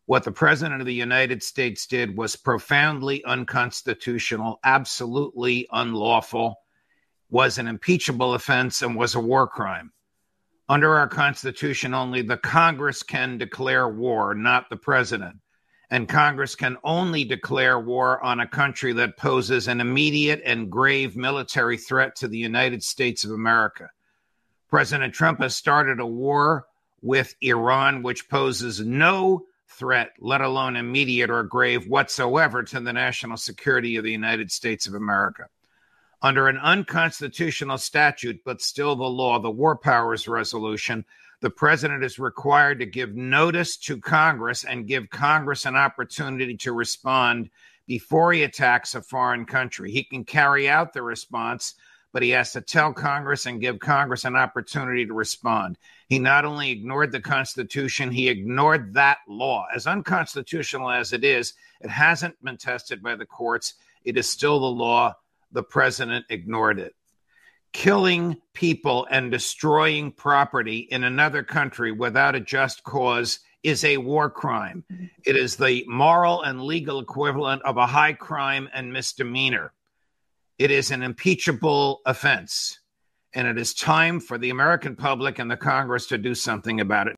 What the President of the United States did was profoundly unconstitutional, absolutely unlawful, was an impeachable offense, and was a war crime. Under our Constitution, only the Congress can declare war, not the President. And Congress can only declare war on a country that poses an immediate and grave military threat to the United States of America. President Trump has started a war with Iran, which poses no threat, let alone immediate or grave whatsoever, to the national security of the United States of America. Under an unconstitutional statute, but still the law, the War Powers Resolution, the president is required to give notice to Congress and give Congress an opportunity to respond before he attacks a foreign country. He can carry out the response, but he has to tell Congress and give Congress an opportunity to respond. He not only ignored the Constitution, he ignored that law. As unconstitutional as it is, it hasn't been tested by the courts. It is still the law. The president ignored it. Killing people and destroying property in another country without a just cause is a war crime. It is the moral and legal equivalent of a high crime and misdemeanor. It is an impeachable offense, and it is time for the American public and the Congress to do something about it.